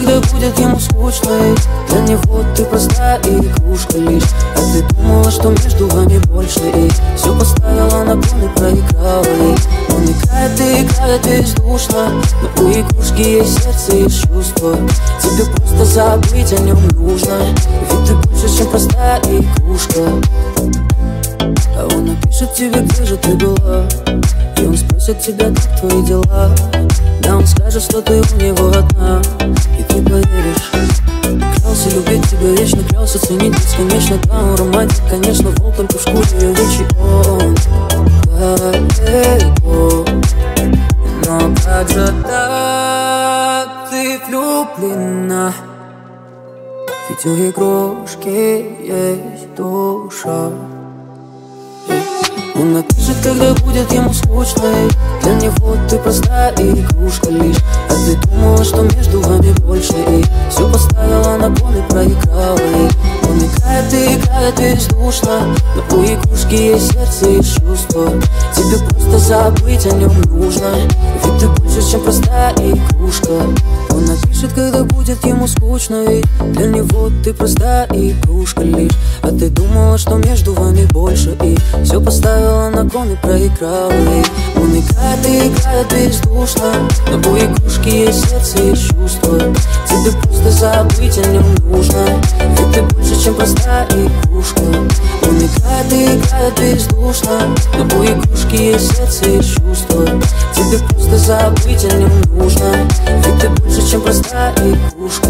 когда будет ему скучно, и для него ты простая игрушка лишь. А ты думала, что между вами больше, и все поставила на кон и проиграла ей. Он играет и играет бездушно, но у игрушки есть сердце и чувства. Тебе просто забыть о нем нужно, ведь ты больше, чем простая игрушка. А он напишет тебе, где же ты была, и он спросит тебя, как твои дела. Да, он скажет, что ты у него одна, и ты поверишь. Клялся любить тебя вечно, клялся ценить бесконечно. Да, он романтик, конечно, волк только в шкуре овечьей. Он далеко, но как же так ты влюблена? Ведь у игрушки есть душа. Он напишет, когда будет ему скучно, и для него ты простая игрушка лишь. А ты думала, что между вами больше, и все поставила на кон и проиграла ей. Он играет и играет бездушно, но у игрушки есть сердце и чувства. Тебе просто забыть о нем нужно, ведь ты больше, чем простая игрушка. Он напишет, когда будет ему скучно, и для него ты простая игрушка лишь. А ты думала, что между вами больше, и все поставила на кон и проиграла ей. Он играет и играет бездушно, но у игрушки есть сердце и чувства. Тебе просто забыть о нем нужно, ведь ты больше, чем простая игрушка. Он играет и играет бездушно, но у игрушки есть сердце и чувства. Тебе просто забыть о нем нужно, ведь ты больше, чем простая игрушка.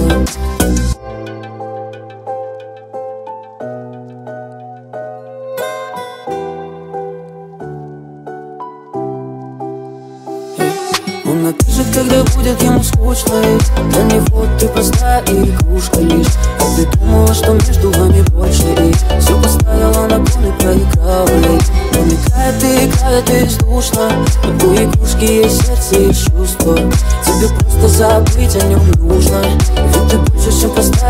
Он напишет, когда будет ему скучно, и для него ты простая игрушка лишь. А ты думала, что между вами больше, и все поставила на кон и проиграла ей. Он играет и играет бездушно, но у игрушки есть сердце и чувства. Тебе просто забыть о нем нужно, ведь ты больше, чем простая